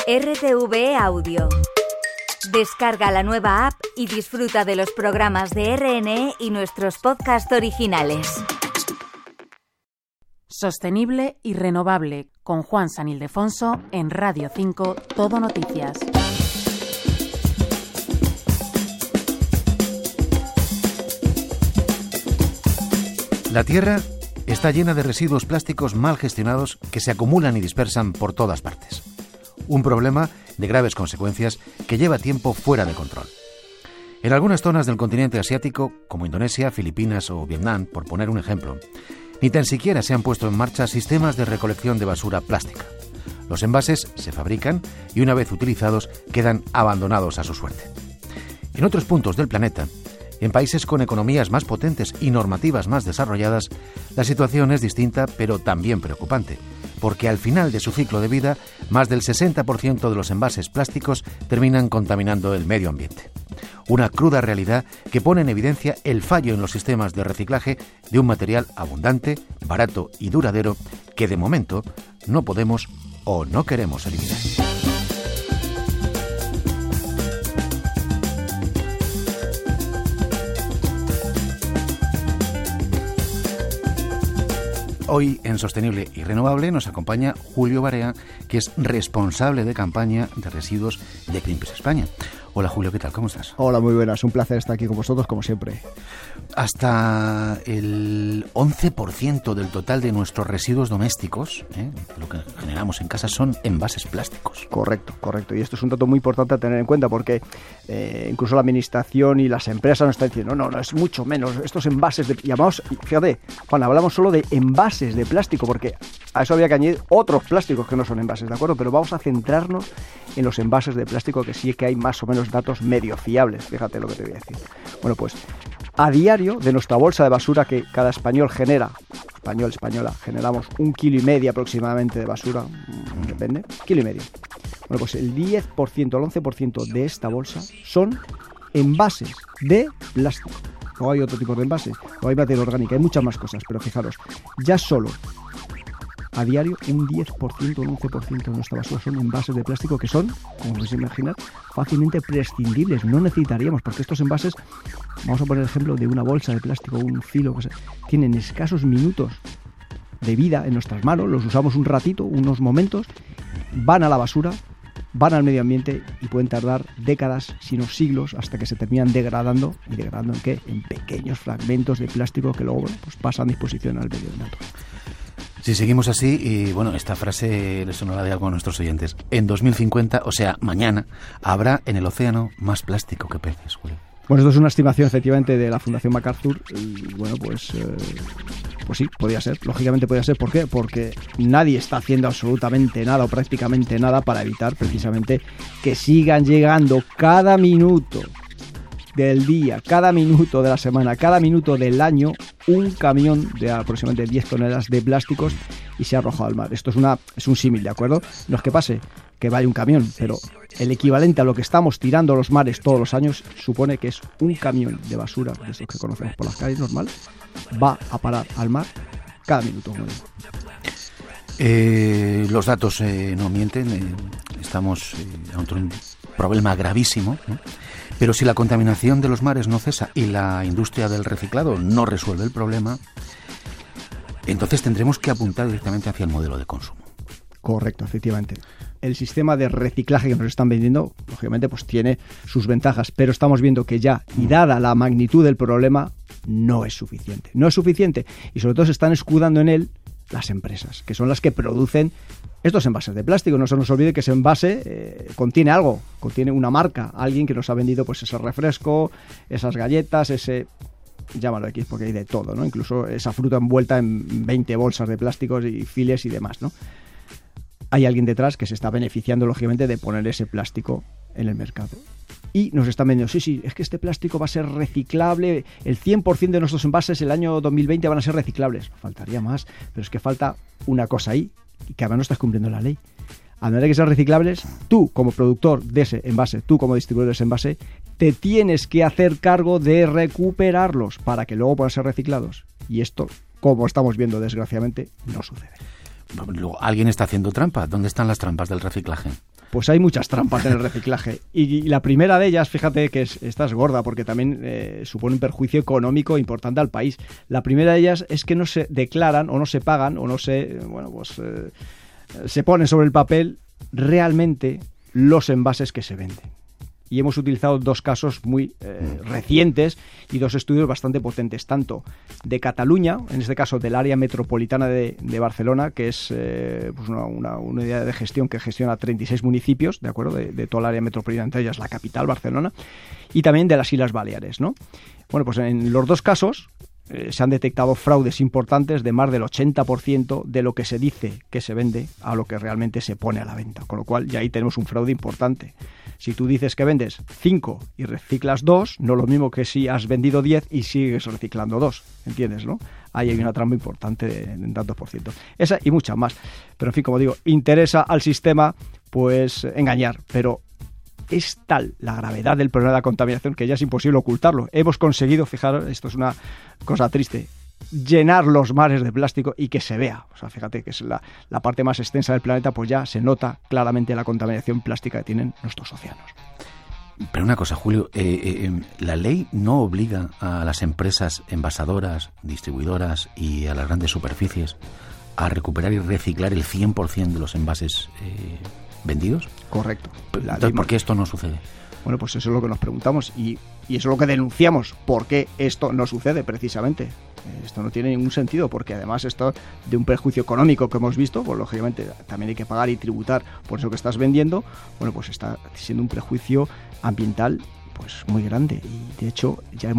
RTV Audio. Descarga la nueva app y disfruta de los programas de RNE y nuestros podcasts originales. Sostenible y renovable, con Juan San Ildefonso en Radio 5, Todo Noticias. La Tierra está llena de residuos plásticos mal gestionados que se acumulan y dispersan por todas partes. Un problema de graves consecuencias que lleva tiempo fuera de control. En algunas zonas del continente asiático, como Indonesia, Filipinas o Vietnam, por poner un ejemplo, ni tan siquiera se han puesto en marcha sistemas de recolección de basura plástica. Los envases se fabrican y una vez utilizados quedan abandonados a su suerte. En otros puntos del planeta, en países con economías más potentes y normativas más desarrolladas, la situación es distinta pero también preocupante, porque al final de su ciclo de vida, más del 60% de los envases plásticos terminan contaminando el medio ambiente. Una cruda realidad que pone en evidencia el fallo en los sistemas de reciclaje de un material abundante, barato y duradero que de momento no podemos o no queremos eliminar. Hoy en Sostenible y Renovable nos acompaña Julio Barea, que es responsable de campaña de residuos de Greenpeace España. Hola Julio, ¿qué tal? ¿Cómo estás? Hola, muy buenas. Un placer estar aquí con vosotros, como siempre. Hasta el 11% del total de nuestros residuos domésticos, lo que generamos en casa, son envases plásticos. Correcto. Y esto es un dato muy importante a tener en cuenta porque incluso la administración y las empresas nos están diciendo no, es mucho menos. Estos envases llamados, fíjate, Juan, hablamos solo de envases de plástico porque a eso había que añadir otros plásticos que no son envases, ¿de acuerdo? Pero vamos a centrarnos en los envases de plástico, que sí que hay más o menos datos medio fiables, fíjate lo que te voy a decir. Bueno, pues a diario de nuestra bolsa de basura que cada española, generamos 1,5 kg aproximadamente de basura, depende, 1,5 kg. Bueno, pues el 10%, el 11% de esta bolsa son envases de plástico. No hay otro tipo de envases, no hay materia orgánica, hay muchas más cosas, pero fijaros, ya solo a diario un 10%, un 11% de nuestra basura son envases de plástico que son, como podéis imaginar, fácilmente prescindibles. No necesitaríamos, porque estos envases, vamos a poner el ejemplo de una bolsa de plástico, un filo, tienen escasos minutos de vida en nuestras manos, los usamos un ratito, unos momentos, van a la basura, van al medio ambiente y pueden tardar décadas, si no siglos, hasta que se terminan degradando. ¿Y degradando en qué? En pequeños fragmentos de plástico que luego pues pasan a disposición al medio natural. Si seguimos así, y bueno, esta frase les sonará de algo a nuestros oyentes. En 2050, o sea, mañana, habrá en el océano más plástico que peces, Julio. Bueno, esto es una estimación efectivamente de la Fundación MacArthur y bueno, pues sí, podría ser, lógicamente podría ser. ¿Por qué? Porque nadie está haciendo absolutamente nada o prácticamente nada para evitar precisamente que sigan llegando cada minuto del día, cada minuto de la semana, cada minuto del año, un camión de aproximadamente 10 toneladas de plásticos y se ha arrojado al mar. Esto es un símil, ¿de acuerdo? No es que pase que vaya un camión, pero el equivalente a lo que estamos tirando a los mares todos los años supone que es un camión de basura, de esos que conocemos por las calles normal, va a parar al mar cada minuto. Los datos no mienten, estamos ante un problema gravísimo, ¿no? Pero si la contaminación de los mares no cesa y la industria del reciclado no resuelve el problema, entonces tendremos que apuntar directamente hacia el modelo de consumo. Correcto, efectivamente. El sistema de reciclaje que nos están vendiendo, lógicamente, pues tiene sus ventajas, pero estamos viendo que ya, y dada la magnitud del problema, no es suficiente. No es suficiente y sobre todo se están escudando en él las empresas, que son las que producen estos envases de plástico. No se nos olvide que ese envase contiene algo, contiene una marca, alguien que nos ha vendido pues ese refresco, esas galletas, ese, llámalo X porque hay de todo, ¿no? Incluso esa fruta envuelta en 20 bolsas de plásticos y files y demás, ¿no? Hay alguien detrás que se está beneficiando lógicamente de poner ese plástico en el mercado. Y nos están vendiendo, sí, es que este plástico va a ser reciclable, el 100% de nuestros envases el año 2020 van a ser reciclables. Faltaría más, pero es que falta una cosa ahí, y que además no estás cumpliendo la ley. A medida que sean reciclables, tú como productor de ese envase, tú como distribuidor de ese envase, te tienes que hacer cargo de recuperarlos para que luego puedan ser reciclados. Y esto, como estamos viendo desgraciadamente, no sucede. Luego, alguien está haciendo trampa. ¿Dónde están las trampas del reciclaje? Pues hay muchas trampas en el reciclaje. Y la primera de ellas, fíjate que esta es gorda, porque también supone un perjuicio económico importante al país. La primera de ellas es que no se declaran o no se pagan o no se, se ponen sobre el papel realmente los envases que se venden. Y hemos utilizado 2 casos muy recientes y 2 estudios bastante potentes, tanto de Cataluña, en este caso del área metropolitana de Barcelona, que es una unidad de gestión que gestiona 36 municipios, ¿de acuerdo? De toda el área metropolitana, entre ellas la capital, Barcelona, y también de las Islas Baleares, ¿no? Bueno, pues en los 2 casos se han detectado fraudes importantes de más del 80% de lo que se dice que se vende a lo que realmente se pone a la venta, con lo cual ya ahí tenemos un fraude importante. Si tú dices que vendes 5 y reciclas 2, no lo mismo que si has vendido 10 y sigues reciclando 2, ¿entiendes, no? Ahí hay una trampa importante en tantos por ciento. Esa y muchas más. Pero en fin, como digo, interesa al sistema pues engañar, pero es tal la gravedad del problema de la contaminación que ya es imposible ocultarlo. Hemos conseguido, fijaros, esto es una cosa triste, llenar los mares de plástico y que se vea. O sea, fíjate que es la parte más extensa del planeta, pues ya se nota claramente la contaminación plástica que tienen nuestros océanos. Pero una cosa, Julio, la ley no obliga a las empresas envasadoras, distribuidoras y a las grandes superficies a recuperar y reciclar el 100% de los envases vendidos. Correcto. Entonces, ¿por qué esto no sucede? Bueno, pues eso es lo que nos preguntamos y eso es lo que denunciamos. ¿Por qué esto no sucede precisamente? Esto no tiene ningún sentido, porque además esto de un perjuicio económico que hemos visto, pues lógicamente también hay que pagar y tributar por eso que estás vendiendo. Bueno, pues está siendo un perjuicio ambiental pues muy grande, y de hecho ya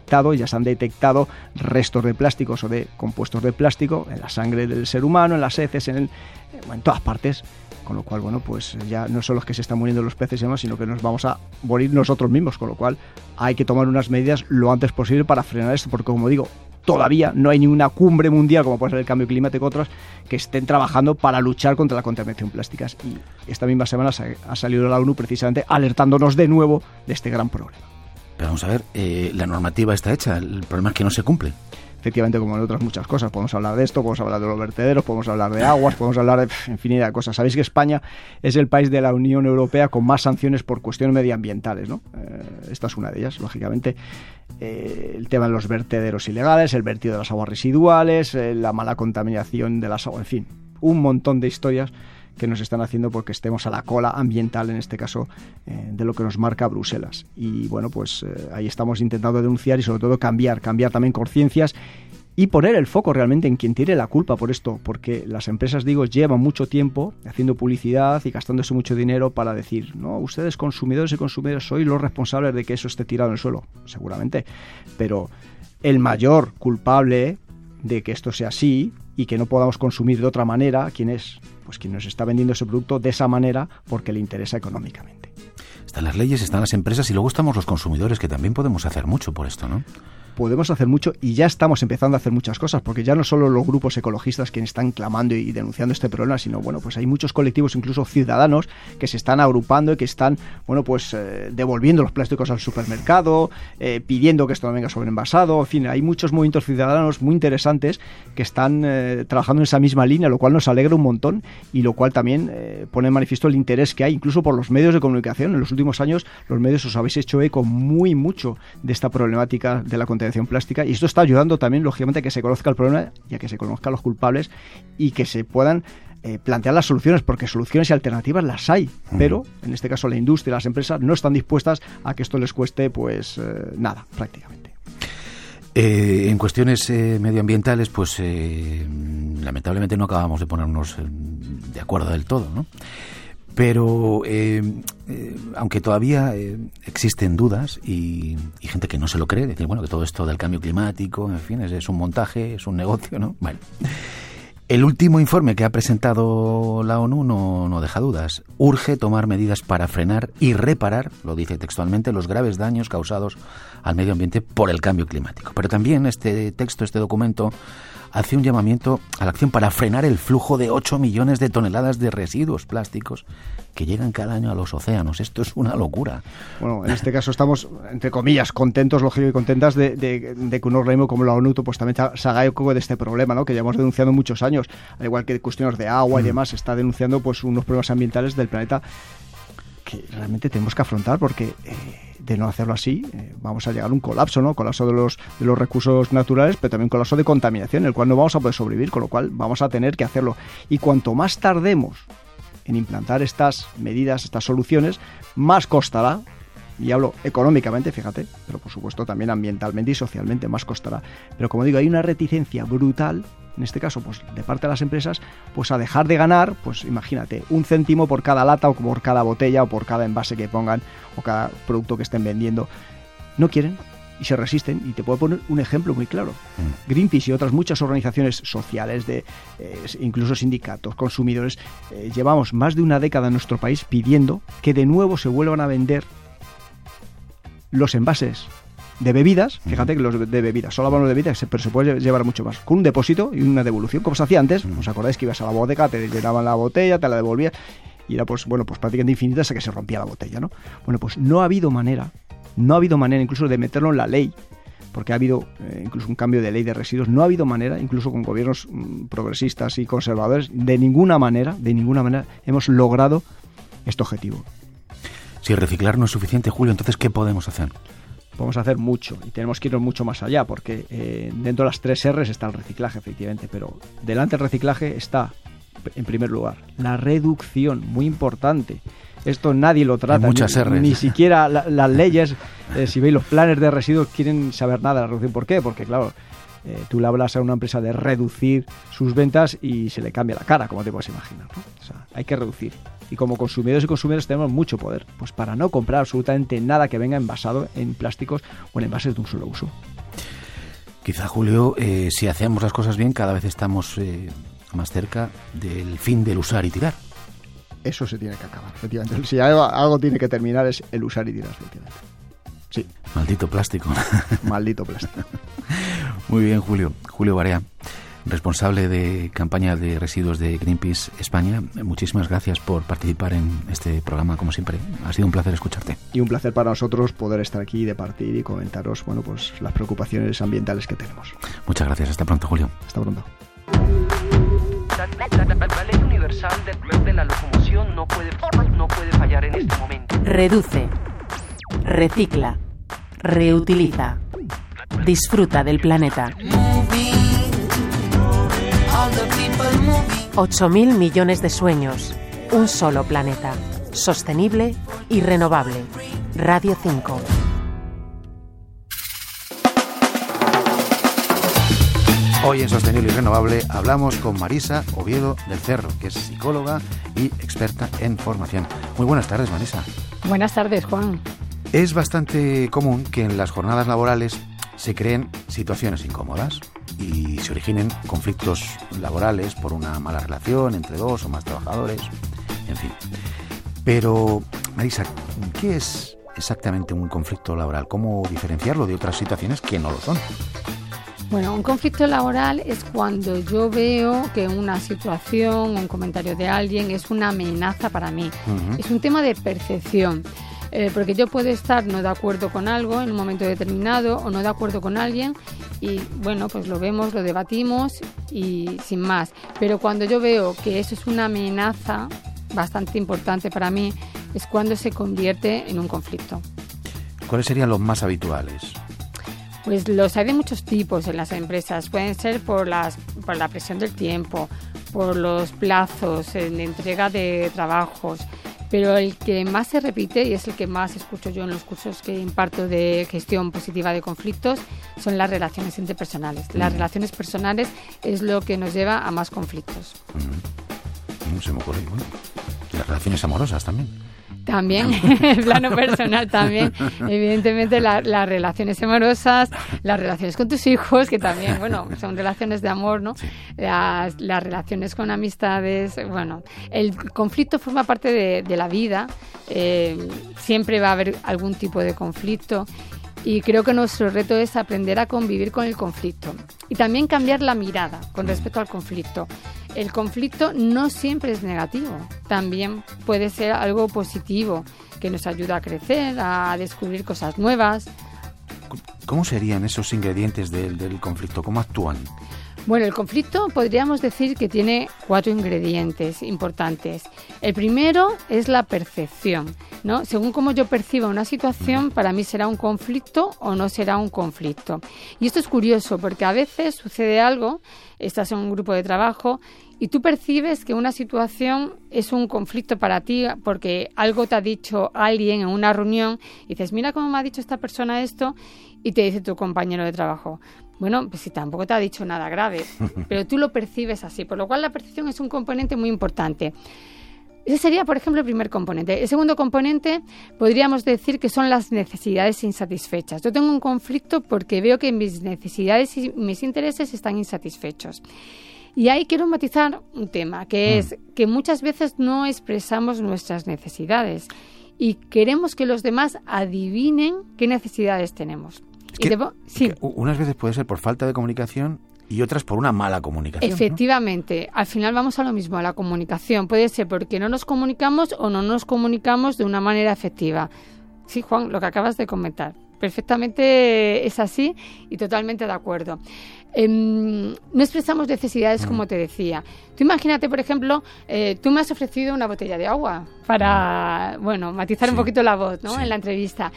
se han detectado restos de plásticos o de compuestos de plástico en la sangre del ser humano, en las heces, en todas partes. Con lo cual, bueno, pues ya no son los que se están muriendo los peces y demás, sino que nos vamos a morir nosotros mismos, con lo cual hay que tomar unas medidas lo antes posible para frenar esto, porque como digo, todavía no hay ninguna cumbre mundial, como puede ser el cambio climático, otras que estén trabajando para luchar contra la contaminación plástica. Y esta misma semana ha salido la ONU precisamente alertándonos de nuevo de este gran problema. Pero vamos a ver, la normativa está hecha, el problema es que no se cumple. Efectivamente, como en otras muchas cosas, podemos hablar de esto, podemos hablar de los vertederos, podemos hablar de aguas, podemos hablar de infinidad de cosas. Sabéis que España es el país de la Unión Europea con más sanciones por cuestiones medioambientales, ¿no? Esta es una de ellas, lógicamente. El tema de los vertederos ilegales, el vertido de las aguas residuales, la mala contaminación de las aguas, en fin, un montón de historias que nos están haciendo porque estemos a la cola ambiental, en este caso, de lo que nos marca Bruselas. Y bueno, pues ahí estamos intentando denunciar y sobre todo cambiar también conciencias y poner el foco realmente en quien tiene la culpa por esto, porque las empresas, digo, llevan mucho tiempo haciendo publicidad y gastándose mucho dinero para decir, no, ustedes consumidores y consumidoras sois los responsables de que eso esté tirado en el suelo, seguramente, pero el mayor culpable de que esto sea así y que no podamos consumir de otra manera, ¿quién es? Pues quien nos está vendiendo ese producto de esa manera porque le interesa económicamente. Están las leyes, están las empresas y luego estamos los consumidores, que también podemos hacer mucho por esto, ¿no? Podemos hacer mucho y ya estamos empezando a hacer muchas cosas, porque ya no solo los grupos ecologistas quienes están clamando y denunciando este problema, sino bueno, pues hay muchos colectivos, incluso ciudadanos, que se están agrupando y que están, bueno, pues devolviendo los plásticos al supermercado, pidiendo que esto no venga sobreenvasado, en fin, hay muchos movimientos ciudadanos muy interesantes que están trabajando en esa misma línea, lo cual nos alegra un montón y lo cual también pone en manifiesto el interés que hay, incluso por los medios de comunicación. En los últimos años los medios os habéis hecho eco mucho de esta problemática de la contaminación plástica, y esto está ayudando también, lógicamente, a que se conozca el problema y a que se conozcan los culpables y que se puedan plantear las soluciones, porque soluciones y alternativas las hay, pero en este caso la industria y las empresas no están dispuestas a que esto les cueste pues nada, prácticamente. En cuestiones medioambientales, pues lamentablemente no acabamos de ponernos de acuerdo del todo, ¿no? Pero aunque todavía existen dudas y gente que no se lo cree, decir, bueno, que todo esto del cambio climático, en fin, es un montaje, es un negocio, ¿no? Bueno, el último informe que ha presentado la ONU no deja dudas. Urge tomar medidas para frenar y reparar, lo dice textualmente, los graves daños causados al medio ambiente por el cambio climático. Pero también este texto, este documento, hace un llamamiento a la acción para frenar el flujo de 8 millones de toneladas de residuos plásticos que llegan cada año a los océanos. Esto es una locura. Bueno, en este caso estamos, entre comillas, contentos, lógico, y contentas de que un organismo como la ONU pues también se haga eco de este problema, ¿no? Que llevamos denunciando muchos años, al igual que cuestiones de agua y demás, se está denunciando pues unos problemas ambientales del planeta que realmente tenemos que afrontar, porque de no hacerlo así vamos a llegar a un colapso, ¿no? Colapso de los recursos naturales, pero también colapso de contaminación, el cual no vamos a poder sobrevivir, con lo cual vamos a tener que hacerlo. Y cuanto más tardemos en implantar estas medidas, estas soluciones, más costará, y hablo económicamente, fíjate, pero por supuesto también ambientalmente y socialmente más costará. Pero como digo, hay una reticencia brutal, en este caso pues de parte de las empresas, pues a dejar de ganar, pues imagínate, 1 céntimo por cada lata o por cada botella o por cada envase que pongan o cada producto que estén vendiendo. No quieren y se resisten, y te puedo poner un ejemplo muy claro. Greenpeace y otras muchas organizaciones sociales, incluso sindicatos, consumidores, llevamos más de una década en nuestro país pidiendo que de nuevo se vuelvan a vender los envases de bebidas. Fíjate que los de bebidas, solo hablamos de bebidas, pero se puede llevar mucho más, con un depósito y una devolución, como se hacía antes. ¿Os acordáis que ibas a la bodega, te llenaban la botella, te la devolvían, y era pues prácticamente infinita hasta que se rompía la botella, ¿no? Bueno, pues no ha habido manera incluso de meterlo en la ley, porque ha habido incluso un cambio de ley de residuos. No ha habido manera, incluso con gobiernos progresistas y conservadores, de ninguna manera hemos logrado este objetivo. Si reciclar no es suficiente, Julio, entonces ¿qué podemos hacer? Podemos hacer mucho, y tenemos que irnos mucho más allá, porque dentro de las 3 R's está el reciclaje, efectivamente, pero delante del reciclaje está, en primer lugar, la reducción, muy importante. Esto nadie lo trata, muchas R's. Ni siquiera las leyes, si veis los planes de residuos, quieren saber nada de la reducción. ¿Por qué? Porque claro, tú le hablas a una empresa de reducir sus ventas y se le cambia la cara, como te puedes imaginar, ¿no? O sea, hay que reducir. Y como consumidores y consumidoras tenemos mucho poder, pues para no comprar absolutamente nada que venga envasado en plásticos o en envases de un solo uso. Quizá, Julio, si hacemos las cosas bien, cada vez estamos más cerca del fin del usar y tirar. Eso se tiene que acabar, efectivamente. Si algo tiene que terminar es el usar y tirar, efectivamente. Sí. Maldito plástico. Maldito plástico. Muy bien, Julio. Julio Barea, responsable de campaña de residuos de Greenpeace España. Muchísimas gracias por participar en este programa, como siempre. Ha sido un placer escucharte. Y un placer para nosotros poder estar aquí, departir y comentaros, pues las preocupaciones ambientales que tenemos. Muchas gracias. Hasta pronto, Julio. Hasta pronto. La ley universal de la locomoción no puede fallar en este momento. Reduce, recicla, reutiliza. Disfruta del planeta. 8.000 millones de sueños. Un solo planeta. Sostenible y renovable. Radio 5. Hoy en Sostenible y Renovable hablamos con Marisa Oviedo del Cerro, que es psicóloga y experta en formación. Muy buenas tardes, Marisa. Buenas tardes, Juan. Es bastante común que en las jornadas laborales se creen situaciones incómodas y se originen conflictos laborales por una mala relación entre 2 o más trabajadores, en fin. Pero, Marisa, ¿qué es exactamente un conflicto laboral? ¿Cómo diferenciarlo de otras situaciones que no lo son? Bueno, un conflicto laboral es cuando yo veo que una situación, un comentario de alguien es una amenaza para mí. Uh-huh. Es un tema de percepción. Porque yo puedo estar no de acuerdo con algo en un momento determinado o no de acuerdo con alguien y bueno, pues lo vemos, lo debatimos y sin más. Pero cuando yo veo que eso es una amenaza bastante importante para mí, es cuando se convierte en un conflicto. ¿Cuáles serían los más habituales? Pues los hay de muchos tipos en las empresas. Pueden ser por la presión del tiempo, por los plazos en entrega de trabajos. Pero el que más se repite, y es el que más escucho yo en los cursos que imparto de gestión positiva de conflictos, son las relaciones interpersonales. Las relaciones personales es lo que nos lleva a más conflictos. Se me ocurre, bueno, las relaciones amorosas también. También, el plano personal también, evidentemente las relaciones amorosas, las relaciones con tus hijos, que también, bueno, son relaciones de amor, ¿no? Sí. Las relaciones con amistades, bueno, el conflicto forma parte de la vida, siempre va a haber algún tipo de conflicto Y creo que nuestro reto es aprender a convivir con el conflicto y también cambiar la mirada con respecto al conflicto. El conflicto no siempre es negativo, también puede ser algo positivo que nos ayuda a crecer, a descubrir cosas nuevas. ¿Cómo serían esos ingredientes del conflicto? ¿Cómo actúan? Bueno, el conflicto podríamos decir que tiene 4 ingredientes importantes. El primero es la percepción, ¿no? Según cómo yo perciba una situación, para mí será un conflicto o no será un conflicto. Y esto es curioso porque a veces sucede algo, estás en un grupo de trabajo y tú percibes que una situación es un conflicto para ti porque algo te ha dicho alguien en una reunión y dices, mira cómo me ha dicho esta persona esto, y te dice tu compañero de trabajo, bueno, pues si tampoco te ha dicho nada grave, pero tú lo percibes así, por lo cual la percepción es un componente muy importante. Ese sería, por ejemplo, el primer componente. El segundo componente podríamos decir que son las necesidades insatisfechas. Yo tengo un conflicto porque veo que mis necesidades y mis intereses están insatisfechos. Y ahí quiero matizar un tema, que es que muchas veces no expresamos nuestras necesidades y queremos que los demás adivinen qué necesidades tenemos. Sí. Unas veces puede ser por falta de comunicación y otras por una mala comunicación. Efectivamente, ¿no? Al final vamos a lo mismo, a la comunicación. Puede ser porque no nos comunicamos o no nos comunicamos de una manera efectiva. Sí, Juan, lo que acabas de comentar. Perfectamente es así y totalmente de acuerdo. No expresamos necesidades, como te decía. Tú imagínate, por ejemplo, tú me has ofrecido una botella de agua para, matizar un poquito la voz, ¿no? En la entrevista.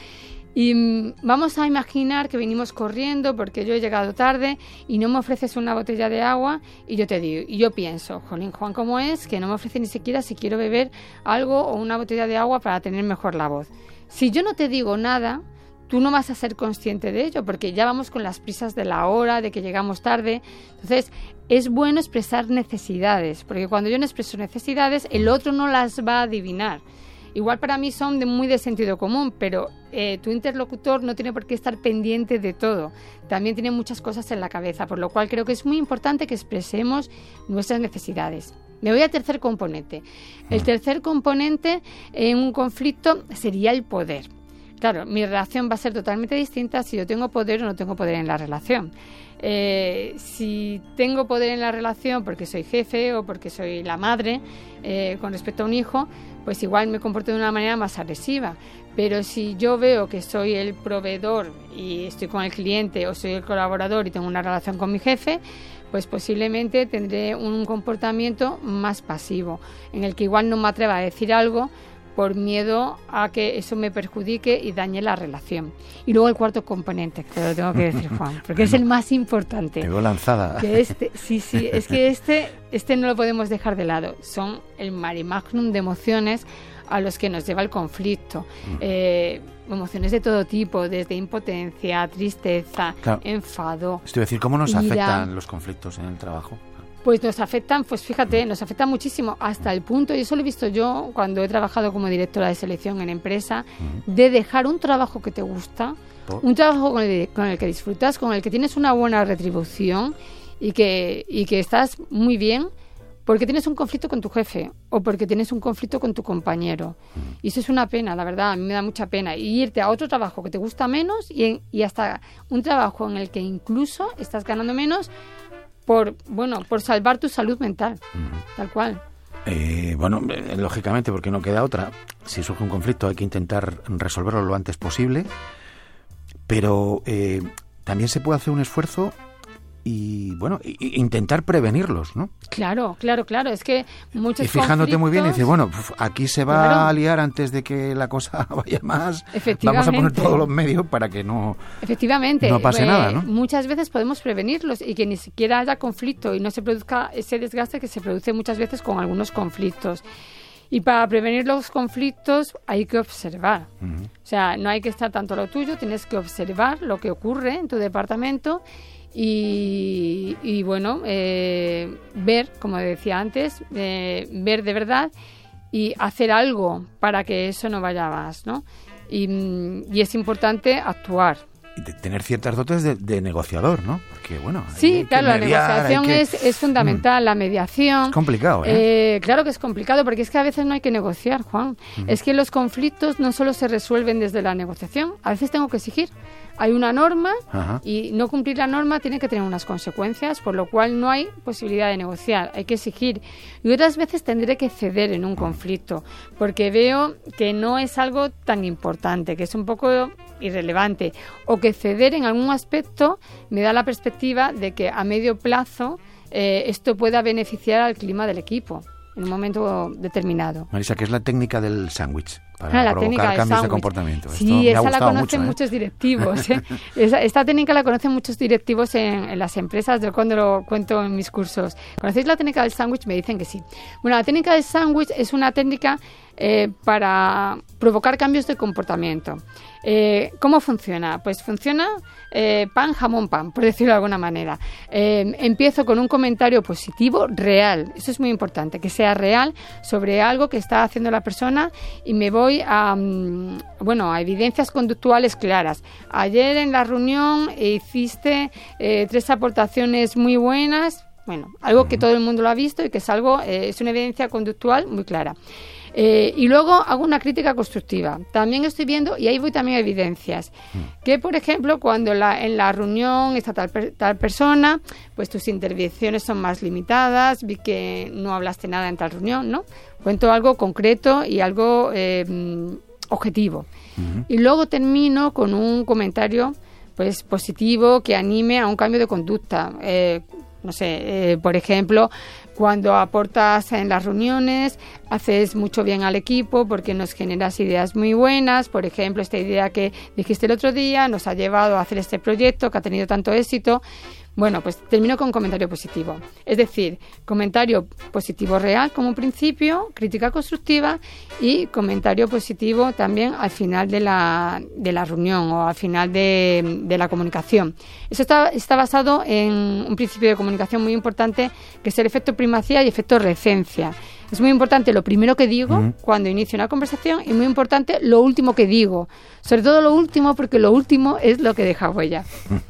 Y vamos a imaginar que venimos corriendo porque yo he llegado tarde y no me ofreces una botella de agua y yo te digo, y yo pienso, jolín, Juan, ¿cómo es que no me ofrece ni siquiera si quiero beber algo o una botella de agua para tener mejor la voz? Si yo no te digo nada, tú no vas a ser consciente de ello porque ya vamos con las prisas de la hora, de que llegamos tarde. Entonces, es bueno expresar necesidades, porque cuando yo no expreso necesidades, el otro no las va a adivinar. Igual para mí son muy de sentido común, pero tu interlocutor no tiene por qué estar pendiente de todo. También tiene muchas cosas en la cabeza, por lo cual creo que es muy importante que expresemos nuestras necesidades. Me voy al tercer componente. El tercer componente en un conflicto sería el poder. Claro, mi relación va a ser totalmente distinta si yo tengo poder o no tengo poder en la relación. Si tengo poder en la relación porque soy jefe o porque soy la madre con respecto a un hijo, pues igual me comporto de una manera más agresiva. Pero si yo veo que soy el proveedor y estoy con el cliente o soy el colaborador y tengo una relación con mi jefe, pues posiblemente tendré un comportamiento más pasivo, en el que igual no me atreva a decir algo por miedo a que eso me perjudique y dañe la relación. Y luego el cuarto componente, que te lo tengo que decir, Juan, porque es el más importante. Te veo lanzada. Que es que este no lo podemos dejar de lado. Son el mare magnum de emociones a los que nos lleva el conflicto. Emociones de todo tipo, desde impotencia, tristeza, enfado. Esto iba a decir, ¿cómo nos afectan los conflictos en el trabajo? Pues nos afectan, nos afectan muchísimo, hasta el punto, y eso lo he visto yo cuando he trabajado como directora de selección en empresa, de dejar un trabajo que te gusta, un trabajo con el que disfrutas, con el que tienes una buena retribución y que estás muy bien, porque tienes un conflicto con tu jefe o porque tienes un conflicto con tu compañero. Y eso es una pena, la verdad, a mí me da mucha pena. Y irte a otro trabajo que te gusta menos y hasta un trabajo en el que incluso estás ganando menos por salvar tu salud mental, tal cual. Lógicamente, porque no queda otra. Si surge un conflicto hay que intentar resolverlo lo antes posible, pero también se puede hacer un esfuerzo y intentar prevenirlos, ¿no? Claro, es que muchos y fijándote muy bien y dices, aquí se va a liar antes de que la cosa vaya más. Vamos a poner todos los medios para que no pase nada, ¿no? Muchas veces podemos prevenirlos y que ni siquiera haya conflicto y no se produzca ese desgaste que se produce muchas veces con algunos conflictos. Y para prevenir los conflictos hay que observar. O sea, no hay que estar tanto a lo tuyo, tienes que observar lo que ocurre en tu departamento y ver, como decía antes, ver de verdad y hacer algo para que eso no vaya más, ¿no? Y es importante actuar. Y tener ciertas dotes de negociador, ¿no? porque, bueno... Sí, claro, la negociación es fundamental, la mediación... Es complicado, ¿eh? Claro que es complicado, porque es que a veces no hay que negociar, Juan. Es que los conflictos no solo se resuelven desde la negociación, a veces tengo que exigir. Hay una norma y no cumplir la norma tiene que tener unas consecuencias, por lo cual no hay posibilidad de negociar, hay que exigir. Y otras veces tendré que ceder en un conflicto, porque veo que no es algo tan importante, que es un poco irrelevante, o que ceder en algún aspecto me da la perspectiva de que a medio plazo esto pueda beneficiar al clima del equipo en un momento determinado. Marisa, ¿qué es la técnica del sándwich para provocar cambios de comportamiento? Sí, esa la conocen muchos directivos. Esta técnica la conocen muchos directivos en las empresas, yo cuando lo cuento en mis cursos. ¿Conocéis la técnica del sándwich? Me dicen que sí. Bueno, la técnica del sándwich es una técnica para provocar cambios de comportamiento. ¿Cómo funciona? Pues funciona pan, jamón, pan, por decirlo de alguna manera. Empiezo con un comentario positivo, real. Eso es muy importante, que sea real sobre algo que está haciendo la persona, y me voy a evidencias conductuales claras. Ayer en la reunión hiciste 3 aportaciones muy buenas. Bueno, algo que todo el mundo lo ha visto y que es una evidencia conductual muy clara. Y luego hago una crítica constructiva. También estoy viendo, y ahí voy también a evidencias, que por ejemplo cuando en la reunión está tal persona, pues tus intervenciones son más limitadas, vi que no hablaste nada en tal reunión, ¿no? Cuento algo concreto y algo objetivo. Y luego termino con un comentario pues positivo que anime a un cambio de conducta. Por ejemplo, cuando aportas en las reuniones, haces mucho bien al equipo porque nos generas ideas muy buenas. Por ejemplo, esta idea que dijiste el otro día nos ha llevado a hacer este proyecto que ha tenido tanto éxito. Bueno, pues termino con comentario positivo. Es decir, comentario positivo real como principio, crítica constructiva y comentario positivo también al final de la reunión o al final de la comunicación. Eso está basado en un principio de comunicación muy importante, que es el efecto primacía y efecto recencia. Es muy importante lo primero que digo cuando inicio una conversación y muy importante lo último que digo. Sobre todo lo último, porque lo último es lo que deja huella.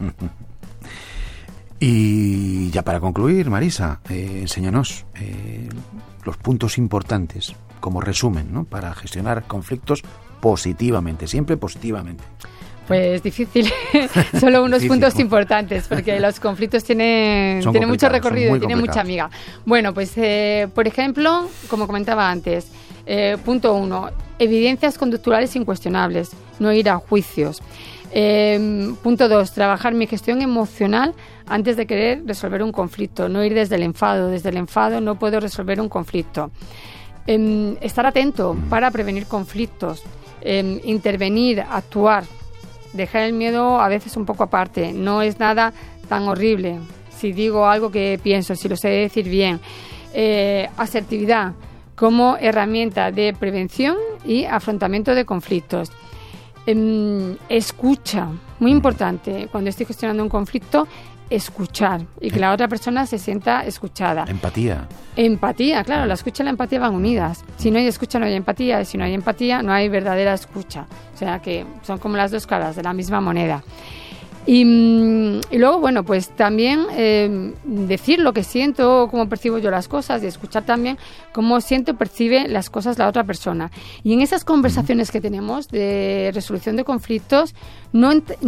Y ya para concluir, Marisa, enséñanos los puntos importantes como resumen, ¿no?, para gestionar conflictos positivamente, siempre positivamente. Pues difícil, solo unos puntos importantes, porque los conflictos tienen mucho recorrido y tienen mucha amiga. Bueno, pues por ejemplo, como comentaba antes, punto 1, evidencias conductuales incuestionables, no ir a juicios. Punto 2, trabajar mi gestión emocional antes de querer resolver un conflicto, no ir desde el enfado. Desde el enfado no puedo resolver un conflicto. Estar atento para prevenir conflictos, intervenir, actuar, dejar el miedo a veces un poco aparte. No es nada tan horrible si digo algo que pienso, si lo sé decir bien. Asertividad como herramienta de prevención y afrontamiento de conflictos. Escucha, muy importante cuando estoy gestionando un conflicto, escuchar y que la otra persona se sienta escuchada. Empatía, claro, la escucha y la empatía van unidas. Si no hay escucha no hay empatía, y si no hay empatía no hay verdadera escucha. O sea que son como las dos caras de la misma moneda. Y luego, bueno, pues también decir lo que siento, cómo percibo yo las cosas, y escuchar también cómo siente o percibe las cosas la otra persona. Y en esas conversaciones que tenemos de resolución de conflictos, no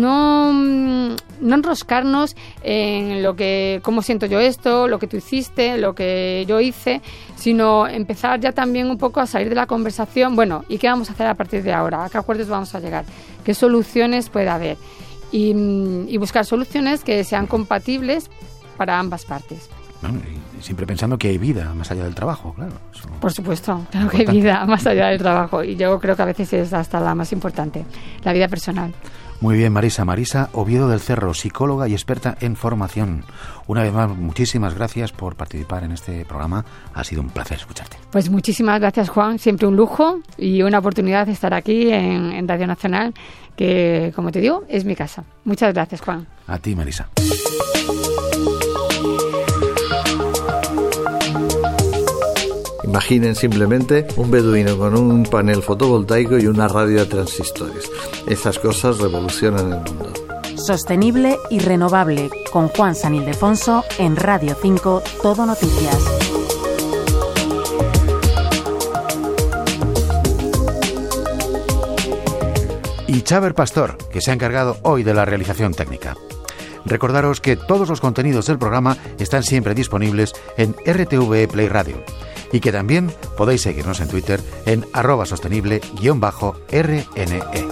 enroscarnos en cómo siento yo esto, lo que tú hiciste, lo que yo hice, sino empezar ya también un poco a salir de la conversación. Bueno, ¿y qué vamos a hacer a partir de ahora? ¿A qué acuerdos vamos a llegar? ¿Qué soluciones puede haber? Y buscar soluciones que sean compatibles para ambas partes. Bueno, y siempre pensando que hay vida más allá del trabajo, claro. Eso por supuesto, claro que hay vida más allá del trabajo. Y yo creo que a veces es hasta la más importante, la vida personal. Muy bien, Marisa. Marisa Oviedo del Cerro, psicóloga y experta en formación. Una vez más, muchísimas gracias por participar en este programa. Ha sido un placer escucharte. Pues muchísimas gracias, Juan. Siempre un lujo y una oportunidad de estar aquí en Radio Nacional, que, como te digo, es mi casa. Muchas gracias, Juan. A ti, Marisa. Imaginen simplemente un beduino con un panel fotovoltaico y una radio a transistores. Esas cosas revolucionan el mundo. Sostenible y renovable, con Juan San Ildefonso en Radio 5 Todo Noticias. Y Xaver Pastor, que se ha encargado hoy de la realización técnica. Recordaros que todos los contenidos del programa están siempre disponibles en RTVE Play Radio y que también podéis seguirnos en Twitter en @sostenible_RNE.